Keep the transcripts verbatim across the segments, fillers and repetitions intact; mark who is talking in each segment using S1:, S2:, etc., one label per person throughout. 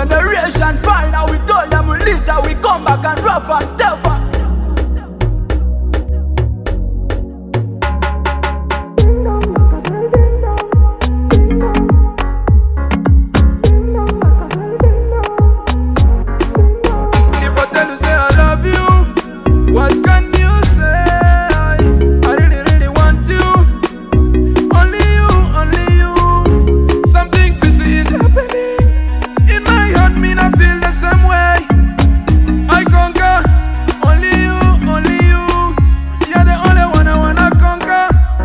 S1: generation fine. Now we told them we later we come back and rough and tougher.
S2: If I tell you say I love you, what can you say? I really really want you. Only you, only you. Something fishy is happening in my heart, me not feel the same way. I conquer. Only you, only you. You're the only one I wanna conquer.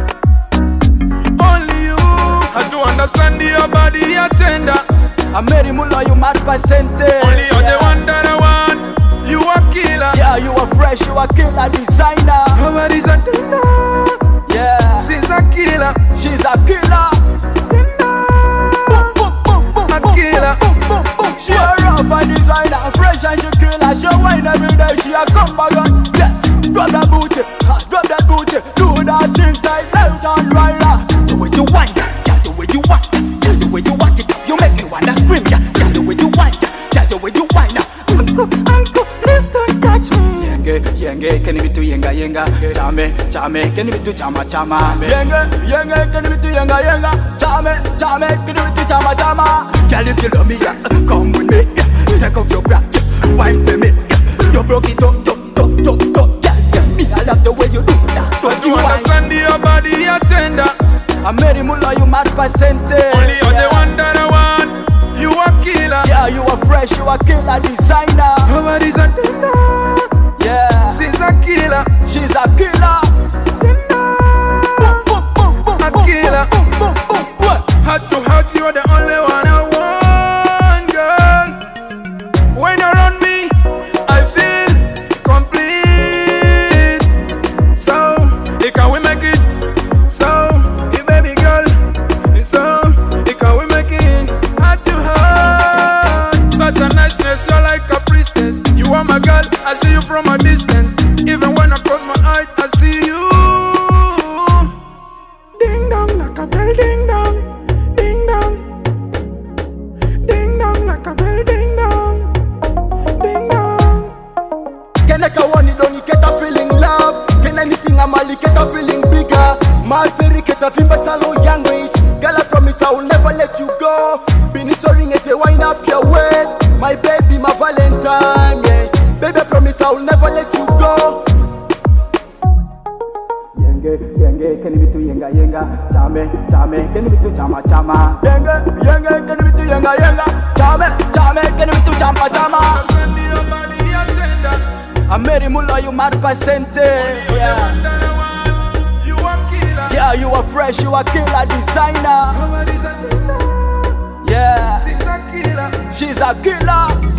S2: Only you. I do understand your body, you're tender.
S1: I'm Mary Mulla, you mad percentage.
S2: Only you're the one that I want. You a killer.
S1: Yeah, you are fresh, you are killer designer.
S2: Nobody's a tender.
S1: Yeah,
S2: She's a killer.
S1: she's a killer. Boom, boom, boom, boom,
S2: A
S1: boom,
S2: killer.
S1: boom, boom, boom. She a rough and designer, fresh and she killer. She wine every day, she a come back on. Yeah, drop that booty, ha, drop that booty. Do that thing tight, left and right. ah. The way you wine, yeah, the way you wine, yeah, the way you walk it up, you make me wanna scream, yeah, yeah, the way you wine, yeah, the way you wine. Uncle, uncle, please don't touch me. Yenge, yenge, can you do yenga yenga? Chame, chame, can you do chama chama? Yenge, yenge, can you do yenga yenga? Chame, chame, can you do chama chama? Girl, if you love me, yeah, come with me. Yeah. Take off your bra, yeah. Wine for me. Yeah. You broke it up, up, up, up, up. Yeah, yeah, me, I love the way you do that. Don't
S2: You
S1: you
S2: understand your body, you're tender.
S1: I'm Mary Mulla, you mad percentage.
S2: Only you're
S1: yeah.
S2: the one that I want. You a killer.
S1: Yeah, you are fresh, you are killer designer.
S2: Nobody's a tender.
S1: Yeah,
S2: She's a killer.
S1: she's a killer. Boom, boom, boom, boom,
S2: A
S1: boom,
S2: killer.
S1: boom, boom, boom, boom.
S2: Heart to heart, you're the only one I want, girl. When you're around me, I feel complete. So, it can we make it? So, hey baby girl. So, it can we make it? Heart to heart. Such a niceness, you're like a priestess. You are my girl, I see you from a distance. Even when I close my eyes, I see you. Ding dong like a bell, ding dong, ding dong, ding dong like a bell, ding dong, ding dong.
S3: Can I go on it on get a feeling love? Can anything I'm ali get a feeling bigger? My berry get a fimba talo young race. Girl, I promise I will never let you go. Been it touring it, wind up your waist. My baby, my Valentine, yeah. Baby, I promise I will never let you go.
S1: Yenge, yenge, can you do yenga yenga? Chame, chame, can you do chama chama? Yenge, yenge, can you do yenga yenga? Chame, chame, can you do chama chama?
S2: Understand your body, you're tender.
S1: I'm Mary Mulla, you mad percentage. Yeah,
S2: That I want. You a killer.
S1: yeah, you are fresh, you are killer designer.
S2: Nobody's a tender.
S1: Yeah,
S2: She's a killer.
S1: she's a killer.